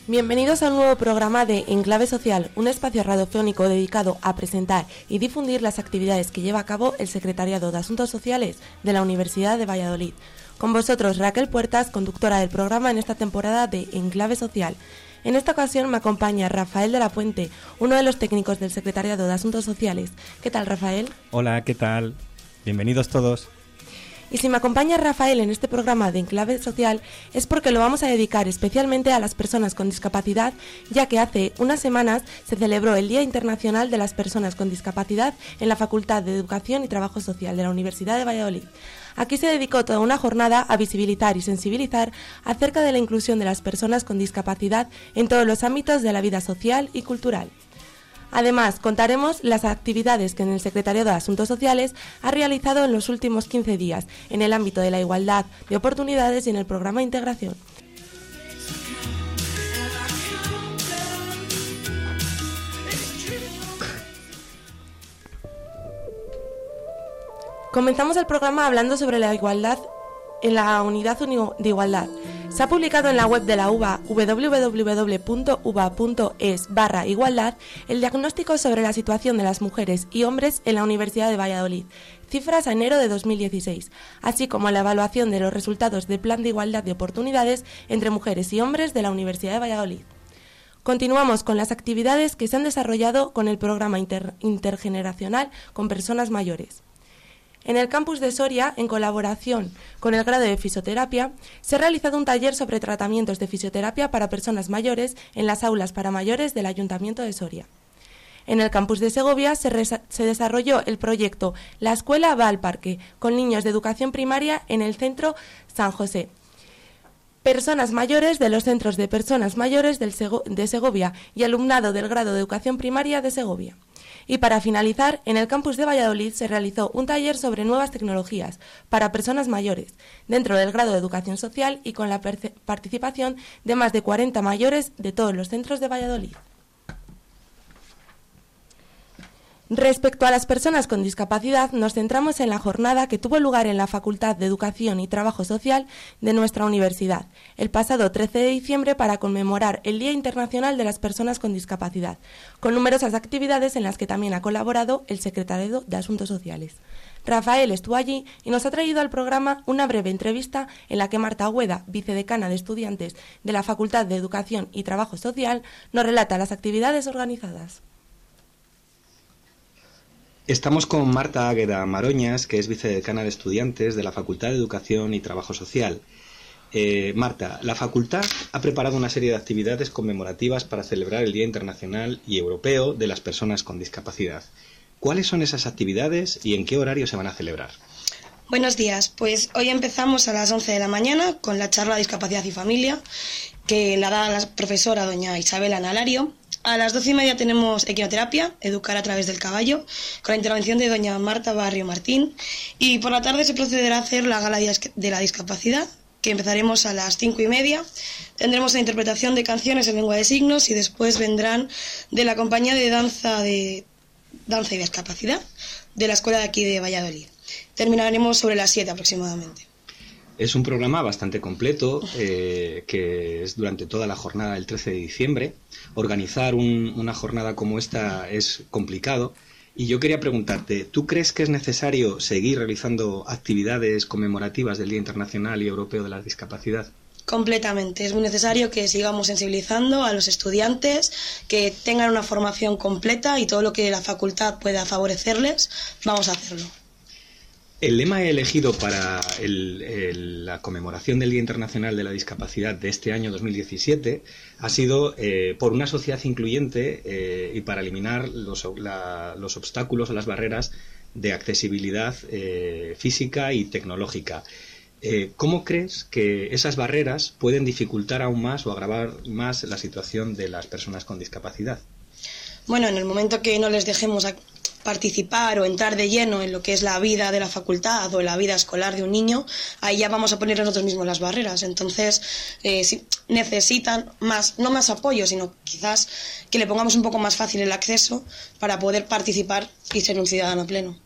Bienvenidos a un nuevo programa de Enclave Social, un espacio radiofónico dedicado a presentar y difundir las actividades que lleva a cabo el Secretariado de Asuntos Sociales de la Universidad de Valladolid. Con vosotros Raquel Puertas, conductora del programa en esta temporada de Enclave Social. En esta ocasión me acompaña Rafael de la Puente, uno de los técnicos del Secretariado de Asuntos Sociales. ¿Qué tal, Rafael? Hola, ¿qué tal? Bienvenidos todos. Y si me acompaña Rafael en este programa de Enclave Social es porque lo vamos a dedicar especialmente a las personas con discapacidad, ya que hace unas semanas se celebró el Día Internacional de las Personas con Discapacidad en la Facultad de Educación y Trabajo Social de la Universidad de Valladolid. Aquí se dedicó toda una jornada a visibilizar y sensibilizar acerca de la inclusión de las personas con discapacidad en todos los ámbitos de la vida social y cultural. Además, contaremos las actividades que en el Secretariado de Asuntos Sociales ha realizado en los últimos 15 días en el ámbito de la igualdad de oportunidades y en el programa de integración. Comenzamos el programa hablando sobre la igualdad en la unidad de igualdad. Se ha publicado en la web de la UVA, www.uva.es/igualdad, el diagnóstico sobre la situación de las mujeres y hombres en la Universidad de Valladolid, cifras a enero de 2016, así como la evaluación de los resultados del Plan de Igualdad de Oportunidades entre mujeres y hombres de la Universidad de Valladolid. Continuamos con las actividades que se han desarrollado con el programa intergeneracional con personas mayores. En el campus de Soria, en colaboración con el grado de fisioterapia, se ha realizado un taller sobre tratamientos de fisioterapia para personas mayores en las aulas para mayores del Ayuntamiento de Soria. En el campus de Segovia se desarrolló el proyecto La Escuela va al Parque, con niños de educación primaria en el centro San José. Personas mayores de los centros de personas mayores de Segovia y alumnado del grado de educación primaria de Segovia. Y para finalizar, en el campus de Valladolid se realizó un taller sobre nuevas tecnologías para personas mayores, dentro del grado de Educación Social y con la participación de más de 40 mayores de todos los centros de Valladolid. Respecto a las personas con discapacidad, nos centramos en la jornada que tuvo lugar en la Facultad de Educación y Trabajo Social de nuestra universidad, el pasado 13 de diciembre para conmemorar el Día Internacional de las Personas con Discapacidad, con numerosas actividades en las que también ha colaborado el Secretariado de Asuntos Sociales. Rafael estuvo allí y nos ha traído al programa una breve entrevista en la que Marta Agüeda, vicedecana de estudiantes de la Facultad de Educación y Trabajo Social, nos relata las actividades organizadas. Estamos con Marta Águeda Maroñas, que es vicedecana de estudiantes de la Facultad de Educación y Trabajo Social. Marta, la facultad ha preparado una serie de actividades conmemorativas para celebrar el Día Internacional y Europeo de las Personas con Discapacidad. ¿Cuáles son esas actividades y en qué horario se van a celebrar? Buenos días, pues hoy empezamos a las 11 de la mañana con la charla Discapacidad y Familia, que la da la profesora doña Isabel Analario. A las 12:30 tenemos equinoterapia, educar a través del caballo, con la intervención de doña Marta Barrio Martín. Y por la tarde se procederá a hacer la gala de la discapacidad, que empezaremos a las 5:30. Tendremos la interpretación de canciones en lengua de signos y después vendrán de la compañía de danza y discapacidad de la escuela de aquí de Valladolid. Terminaremos sobre las 7 aproximadamente. Es un programa bastante completo, que es durante toda la jornada del 13 de diciembre. Organizar una jornada como esta es complicado y yo quería preguntarte, ¿tú crees que es necesario seguir realizando actividades conmemorativas del Día Internacional y Europeo de la Discapacidad? Completamente, es muy necesario que sigamos sensibilizando a los estudiantes, que tengan una formación completa y todo lo que la facultad pueda favorecerles, vamos a hacerlo. El lema elegido para la conmemoración del Día Internacional de la Discapacidad de este año 2017 ha sido por una sociedad incluyente y para eliminar los obstáculos o las barreras de accesibilidad física y tecnológica. ¿Cómo crees que esas barreras pueden dificultar aún más o agravar más la situación de las personas con discapacidad? Bueno, en el momento que no les dejemos participar o entrar de lleno en lo que es la vida de la facultad o la vida escolar de un niño, ahí ya vamos a poner nosotros mismos las barreras. Entonces, sí, necesitan no más apoyo, sino quizás que le pongamos un poco más fácil el acceso para poder participar y ser un ciudadano pleno.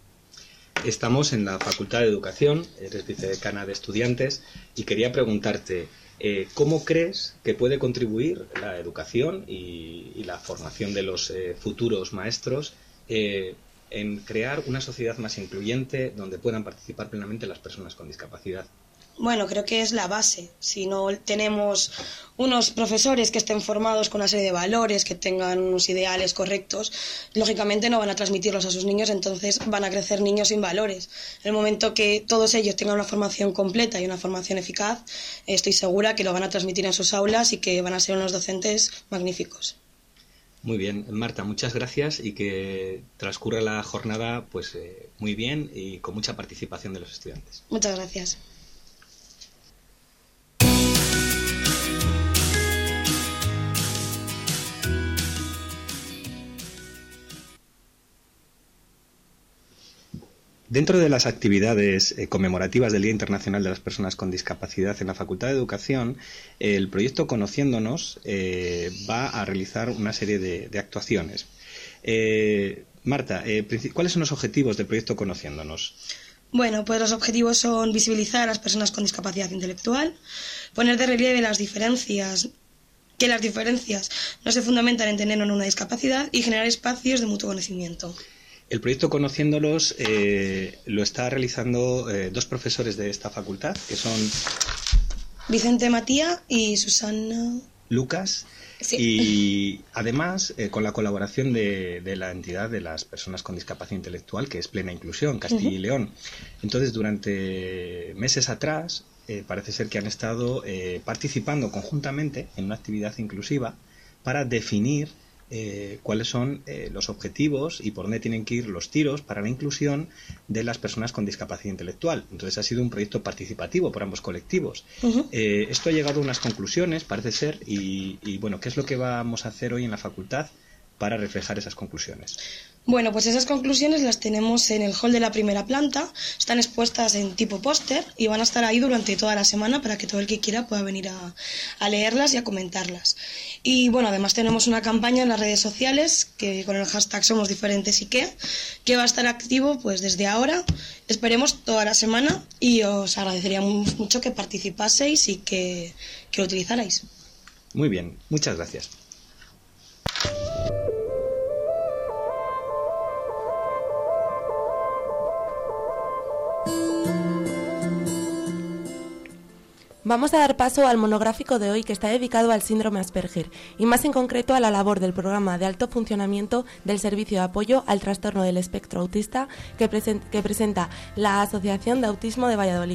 Estamos en la Facultad de Educación, eres vicedecana de estudiantes, y quería preguntarte, ¿Cómo crees que puede contribuir la educación y la formación de los futuros maestros en crear una sociedad más incluyente donde puedan participar plenamente las personas con discapacidad? Bueno, creo que es la base. Si no tenemos unos profesores que estén formados con una serie de valores, que tengan unos ideales correctos, lógicamente no van a transmitirlos a sus niños, entonces van a crecer niños sin valores. En el momento que todos ellos tengan una formación completa y una formación eficaz, estoy segura que lo van a transmitir en sus aulas y que van a ser unos docentes magníficos. Muy bien, Marta, muchas gracias y que transcurra la jornada muy bien y con mucha participación de los estudiantes. Muchas gracias. Dentro de las actividades conmemorativas del Día Internacional de las Personas con Discapacidad en la Facultad de Educación, el proyecto Conociéndonos va a realizar una serie de actuaciones. Marta, ¿cuáles son los objetivos del proyecto Conociéndonos? Bueno, pues los objetivos son visibilizar a las personas con discapacidad intelectual, poner de relieve que las diferencias no se fundamentan en tener o no una discapacidad y generar espacios de mutuo conocimiento. El proyecto Conociéndolos lo está realizando dos profesores de esta facultad, que son Vicente Matía y Susana Lucas. Sí. Y además, con la colaboración de la entidad de las personas con discapacidad intelectual, que es Plena Inclusión, Castilla y León. Entonces, durante meses atrás, parece ser que han estado participando conjuntamente en una actividad inclusiva para definir cuáles son los objetivos y por dónde tienen que ir los tiros para la inclusión de las personas con discapacidad intelectual. Entonces ha sido un proyecto participativo por ambos colectivos. Esto ha llegado a unas conclusiones, parece ser, y bueno, ¿qué es lo que vamos a hacer hoy en la facultad para reflejar esas conclusiones? Bueno, pues esas conclusiones las tenemos en el hall de la primera planta, están expuestas en tipo póster y van a estar ahí durante toda la semana para que todo el que quiera pueda venir a leerlas y a comentarlas. Y bueno, además tenemos una campaña en las redes sociales que con el hashtag Somos Diferentes y que va a estar activo pues desde ahora, esperemos toda la semana, y os agradecería mucho que participaseis y que lo utilizarais. Muy bien, muchas gracias. Vamos a dar paso al monográfico de hoy, que está dedicado al síndrome Asperger y más en concreto a la labor del programa de alto funcionamiento del Servicio de Apoyo al Trastorno del Espectro Autista que presenta la Asociación de Autismo de Valladolid.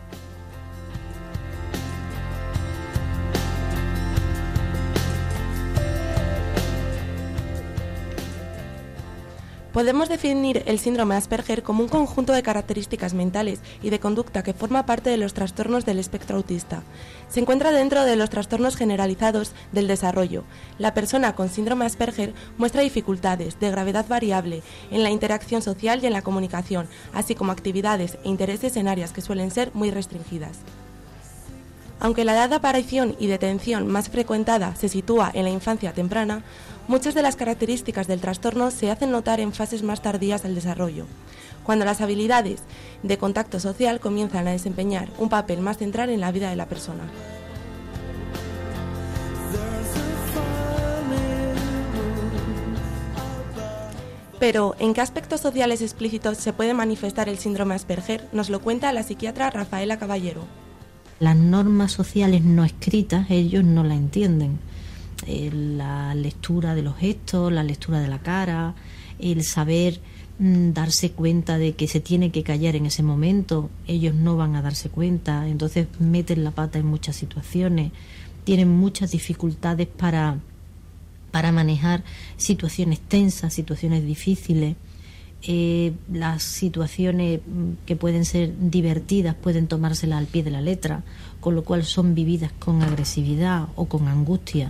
Podemos definir el síndrome Asperger como un conjunto de características mentales y de conducta que forma parte de los trastornos del espectro autista. Se encuentra dentro de los trastornos generalizados del desarrollo. La persona con síndrome Asperger muestra dificultades de gravedad variable en la interacción social y en la comunicación, así como actividades e intereses en áreas que suelen ser muy restringidas. Aunque la edad de aparición y detención más frecuentada se sitúa en la infancia temprana, muchas de las características del trastorno se hacen notar en fases más tardías del desarrollo, cuando las habilidades de contacto social comienzan a desempeñar un papel más central en la vida de la persona. Pero, ¿en qué aspectos sociales explícitos se puede manifestar el síndrome Asperger? Nos lo cuenta la psiquiatra Rafaela Caballero. Las normas sociales no escritas, ellos no la entienden. La lectura de los gestos, la lectura de la cara, el saber darse cuenta de que se tiene que callar en ese momento, ellos no van a darse cuenta, entonces meten la pata en muchas situaciones, tienen muchas dificultades para manejar situaciones tensas, situaciones difíciles. Las situaciones que pueden ser divertidas pueden tomárselas al pie de la letra, con lo cual son vividas con agresividad o con angustia.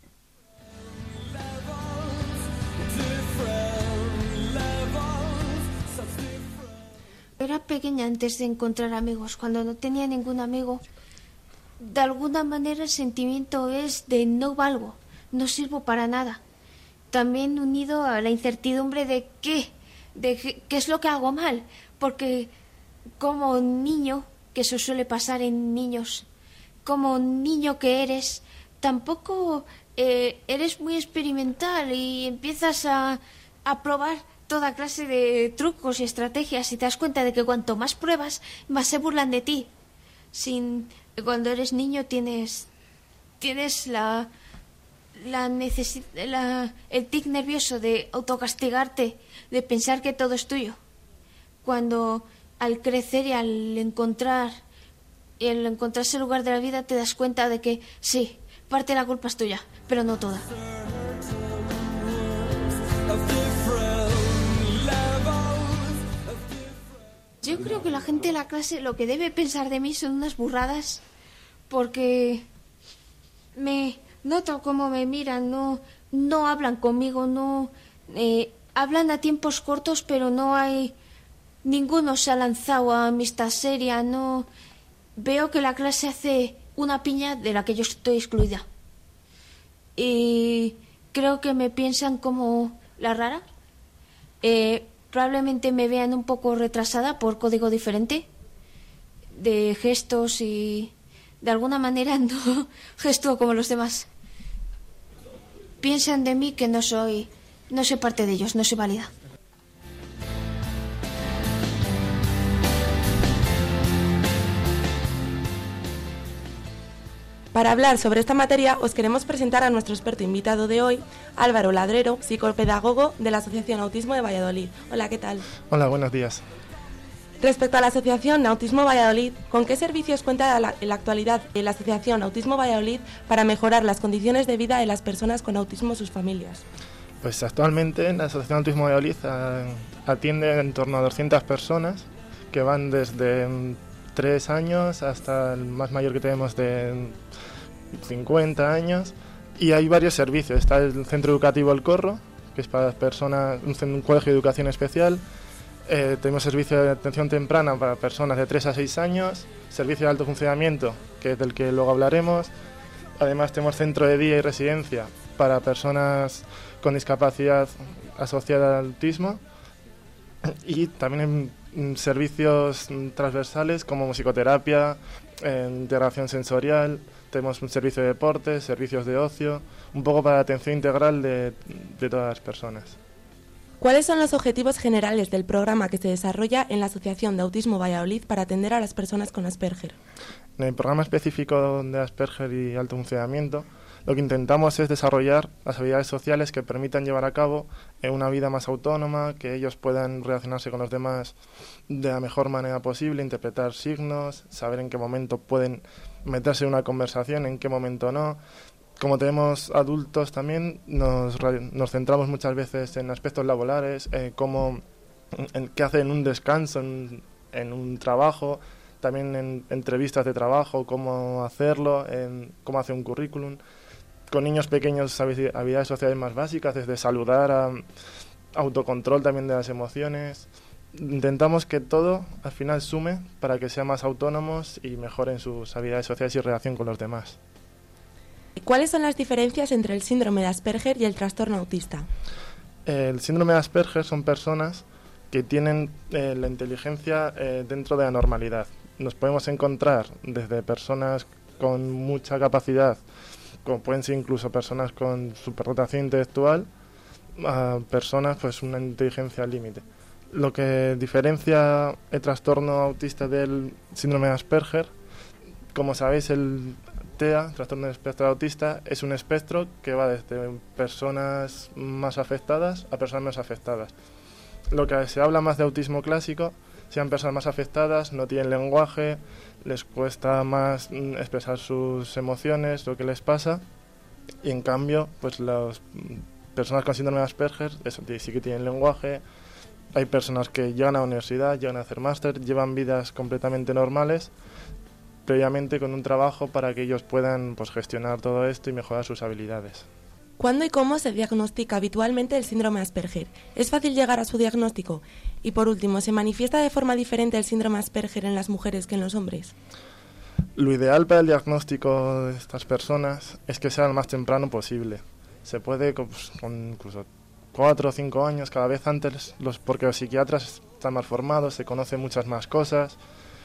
Era pequeña antes de encontrar amigos. Cuando no tenía ningún amigo, de alguna manera el sentimiento es de no valgo, no sirvo para nada. También unido a la incertidumbre de qué es lo que hago mal, porque como niño, que eso suele pasar en niños, como niño que eres, tampoco eres muy experimental y empiezas a probar toda clase de trucos y estrategias y te das cuenta de que cuanto más pruebas, más se burlan de ti. Cuando eres niño tienes el tic nervioso de autocastigarte, de pensar que todo es tuyo. Cuando al crecer y al encontrarse el lugar de la vida te das cuenta de que sí, parte de la culpa es tuya, pero no toda. Yo creo que la gente de la clase lo que debe pensar de mí son unas burradas, porque me noto cómo me miran, no hablan conmigo, hablan a tiempos cortos, pero no hay ninguno se ha lanzado a amistad seria, no veo que la clase hace una piña de la que yo estoy excluida y creo que me piensan como la rara. Probablemente me vean un poco retrasada por código diferente de gestos y de alguna manera no gesto como los demás. Piensan de mí que no soy parte de ellos, no soy válida. Para hablar sobre esta materia os queremos presentar a nuestro experto invitado de hoy, Álvaro Ladrero, psicopedagogo de la Asociación Autismo de Valladolid. Hola, ¿qué tal? Hola, buenos días. Respecto a la Asociación Autismo Valladolid, ¿con qué servicios cuenta en la actualidad la Asociación Autismo Valladolid para mejorar las condiciones de vida de las personas con autismo y sus familias? Pues actualmente la Asociación Autismo Valladolid atiende en torno a 200 personas que van desde 3 años hasta el más mayor que tenemos de 50 años, y hay varios servicios. Está el Centro Educativo El Corro, que es para personas, un colegio de educación especial. Tenemos servicio de atención temprana para personas de 3 a 6 años, servicio de alto funcionamiento, que es del que luego hablaremos. Además tenemos centro de día y residencia para personas con discapacidad asociada al autismo, y también en servicios transversales como musicoterapia, integración sensorial. Tenemos un servicio de deportes, servicios de ocio, un poco para la atención integral de todas las personas. ¿Cuáles son los objetivos generales del programa que se desarrolla en la Asociación de Autismo Valladolid para atender a las personas con Asperger? En el programa específico de Asperger y alto funcionamiento, lo que intentamos es desarrollar las habilidades sociales que permitan llevar a cabo una vida más autónoma, que ellos puedan relacionarse con los demás de la mejor manera posible, interpretar signos, saber en qué momento pueden meterse en una conversación, en qué momento no. Como tenemos adultos también, nos centramos muchas veces en aspectos laborales, qué hacen en un descanso, en un trabajo, también en entrevistas de trabajo, cómo hacerlo, cómo hacer un currículum. Con niños pequeños, habilidades sociales más básicas, desde saludar a autocontrol también de las emociones. Intentamos que todo al final sume para que sean más autónomos y mejoren sus habilidades sociales y relación con los demás. ¿Cuáles son las diferencias entre el síndrome de Asperger y el trastorno autista? El síndrome de Asperger son personas que tienen la inteligencia dentro de la normalidad. Nos podemos encontrar desde personas con mucha capacidad, como pueden ser incluso personas con superdotación intelectual, a personas pues una inteligencia al límite. Lo que diferencia el trastorno autista del síndrome de Asperger, como sabéis, el TEA, trastorno del espectro autista, es un espectro que va desde personas más afectadas a personas menos afectadas. Lo que se habla más de autismo clásico, sean personas más afectadas, no tienen lenguaje, les cuesta más expresar sus emociones, lo que les pasa, y en cambio, pues las personas con síndrome de Asperger sí que tienen lenguaje. Hay personas que llegan a la universidad, llegan a hacer máster, llevan vidas completamente normales, previamente con un trabajo para que ellos puedan pues gestionar todo esto y mejorar sus habilidades. ¿Cuándo y cómo se diagnostica habitualmente el síndrome de Asperger? ¿Es fácil llegar a su diagnóstico? Y por último, ¿se manifiesta de forma diferente el síndrome de Asperger en las mujeres que en los hombres? Lo ideal para el diagnóstico de estas personas es que sea lo más temprano posible. Se puede con incluso 4 o 5 años, cada vez antes, porque los psiquiatras están más formados, se conocen muchas más cosas.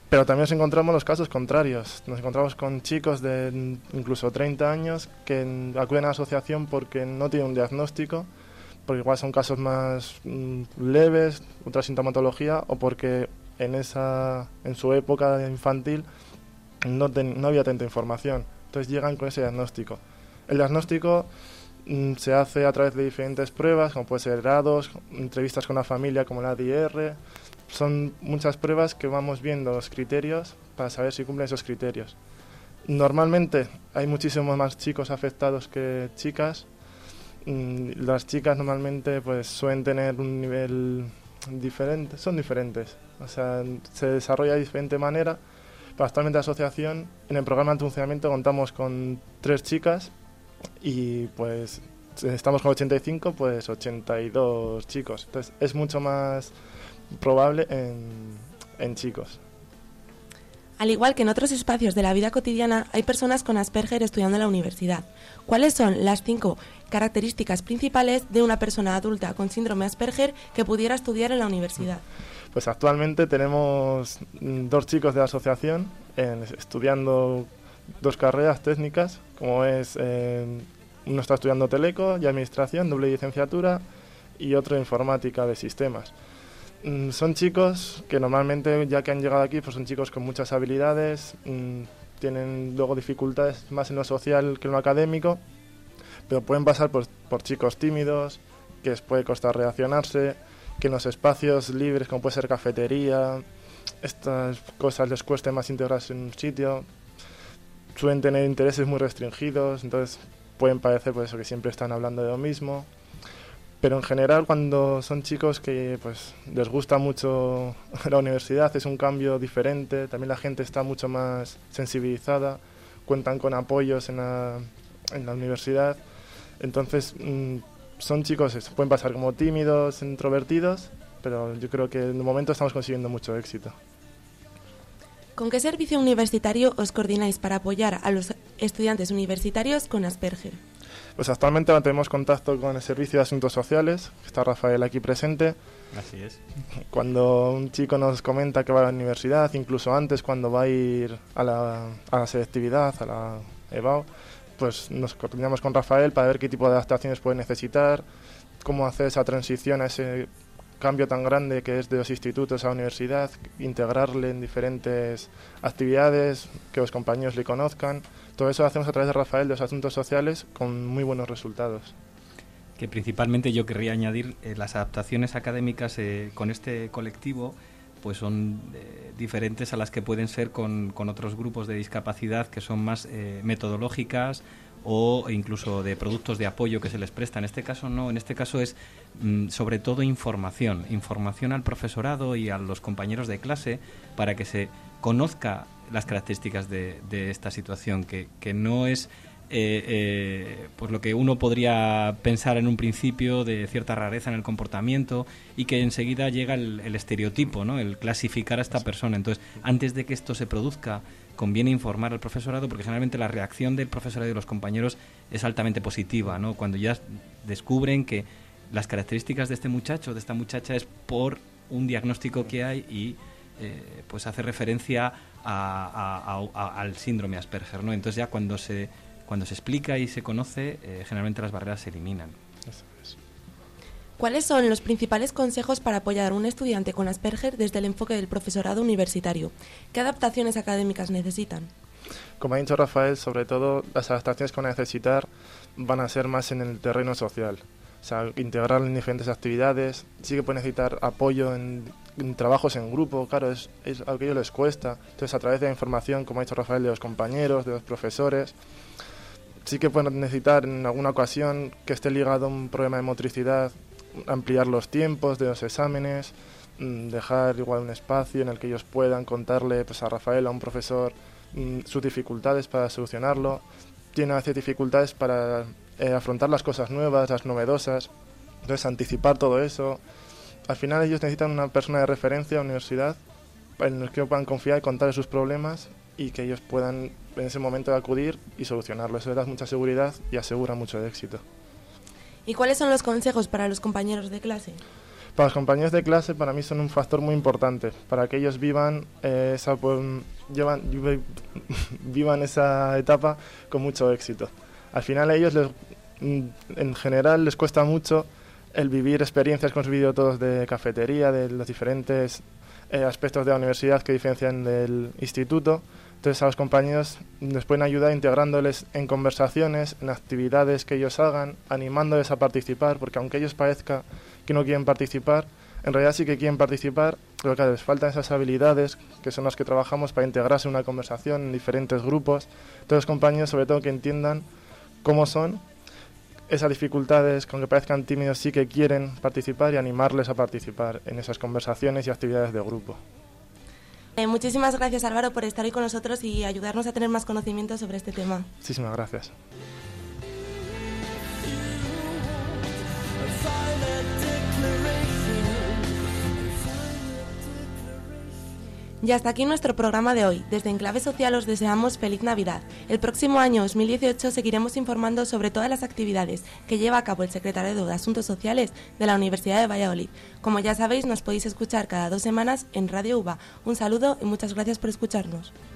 Pero también nos encontramos los casos contrarios. Nos encontramos con chicos de incluso 30 años que acuden a la asociación porque no tienen un diagnóstico, porque igual son casos más leves, otra sintomatología, o porque en su época infantil no había tanta información. Entonces llegan con ese diagnóstico. El diagnóstico se hace a través de diferentes pruebas, como puede ser grados, entrevistas con la familia como la ADR. Son muchas pruebas que vamos viendo los criterios para saber si cumplen esos criterios. Normalmente hay muchísimos más chicos afectados que chicas. Las chicas normalmente pues suelen tener un nivel diferente, son diferentes, o sea, se desarrolla de diferente manera. Pero actualmente la asociación, en el programa de funcionamiento contamos con 3 chicas y pues estamos con 85, pues 82 chicos. Entonces es mucho más probable en chicos. Al igual que en otros espacios de la vida cotidiana, hay personas con Asperger estudiando en la universidad. ¿Cuáles son las 5 características principales de una persona adulta con síndrome Asperger que pudiera estudiar en la universidad? Pues actualmente tenemos 2 chicos de la asociación estudiando 2 carreras técnicas, como es uno está estudiando Teleco y Administración, doble licenciatura, y otro Informática de Sistemas. Son chicos que normalmente, ya que han llegado aquí, pues son chicos con muchas habilidades, tienen luego dificultades más en lo social que en lo académico, pero pueden pasar por chicos tímidos, que les puede costar relacionarse, que en los espacios libres, como puede ser cafetería, estas cosas les cueste más integrarse en un sitio, suelen tener intereses muy restringidos, entonces pueden parecer pues eso, que siempre están hablando de lo mismo. Pero en general, cuando son chicos que pues les gusta mucho la universidad, es un cambio diferente, también la gente está mucho más sensibilizada, cuentan con apoyos en la universidad, entonces son chicos que pueden pasar como tímidos, introvertidos, pero yo creo que en el momento estamos consiguiendo mucho éxito. ¿Con qué servicio universitario os coordináis para apoyar a los estudiantes universitarios con Asperger? Pues actualmente mantenemos contacto con el Servicio de Asuntos Sociales, que está Rafael aquí presente. Así es. Cuando un chico nos comenta que va a la universidad, incluso antes cuando va a ir a la selectividad, a la EBAU, pues nos coordinamos con Rafael para ver qué tipo de adaptaciones puede necesitar, cómo hacer esa transición a ese cambio tan grande que es de los institutos a la universidad, integrarle en diferentes actividades, que los compañeros le conozcan. Todo eso lo hacemos a través de Rafael de los Asuntos Sociales con muy buenos resultados. Que principalmente yo querría añadir las adaptaciones académicas con este colectivo pues son diferentes a las que pueden ser con otros grupos de discapacidad que son más metodológicas o incluso de productos de apoyo que se les presta. En este caso no, en este caso es sobre todo información al profesorado y a los compañeros de clase para que se conozca las características de esta situación, que no es pues lo que uno podría pensar en un principio de cierta rareza en el comportamiento y que enseguida llega el estereotipo, ¿no? El clasificar a esta persona. Entonces, antes de que esto se produzca, conviene informar al profesorado, porque generalmente la reacción del profesorado y de los compañeros es altamente positiva, ¿no? Cuando ya descubren que las características de este muchacho, de esta muchacha, es por un diagnóstico que hay y pues hace referencia al síndrome Asperger, ¿no? Entonces ya cuando se explica y se conoce, generalmente las barreras se eliminan. ¿Cuáles son los principales consejos para apoyar a un estudiante con Asperger desde el enfoque del profesorado universitario? ¿Qué adaptaciones académicas necesitan? Como ha dicho Rafael, sobre todo las adaptaciones que van a necesitar van a ser más en el terreno social. O sea, integrarlo en diferentes actividades. Sí que pueden necesitar apoyo en trabajos en grupo, claro, es algo que a ellos les cuesta. Entonces, a través de la información, como ha dicho Rafael, de los compañeros, de los profesores, sí que pueden necesitar en alguna ocasión que esté ligado a un problema de motricidad, ampliar los tiempos de los exámenes, dejar igual un espacio en el que ellos puedan contarle pues, a Rafael, a un profesor, sus dificultades para solucionarlo. Tienen a veces dificultades para afrontar las cosas nuevas, las novedosas, entonces anticipar todo eso. Al final ellos necesitan una persona de referencia a la universidad en la que puedan confiar y contarle sus problemas y que ellos puedan en ese momento acudir y solucionarlo. Eso les da mucha seguridad y asegura mucho de éxito. ¿Y cuáles son los consejos para los compañeros de clase? Para los compañeros de clase, para mí son un factor muy importante, para que ellos vivan vivan esa etapa con mucho éxito. Al final a ellos, en general, les cuesta mucho el vivir experiencias que hemos vivido todos de cafetería, de los diferentes aspectos de la universidad que diferencian del instituto. Entonces a los compañeros les pueden ayudar integrándoles en conversaciones, en actividades que ellos hagan, animándoles a participar, porque aunque ellos parezca que no quieren participar, en realidad sí que quieren participar, pero claro, les faltan esas habilidades que son las que trabajamos para integrarse en una conversación en diferentes grupos. Entonces los compañeros, sobre todo, que entiendan cómo son esas dificultades, que aunque parezcan tímidos, sí que quieren participar y animarles a participar en esas conversaciones y actividades de grupo. Muchísimas gracias, Álvaro, por estar hoy con nosotros y ayudarnos a tener más conocimiento sobre este tema. Muchísimas gracias. Y hasta aquí nuestro programa de hoy. Desde Enclave Social os deseamos feliz Navidad. El próximo año 2018 seguiremos informando sobre todas las actividades que lleva a cabo el Secretariado de Asuntos Sociales de la Universidad de Valladolid. Como ya sabéis, nos podéis escuchar cada 2 semanas en Radio UBA. Un saludo y muchas gracias por escucharnos.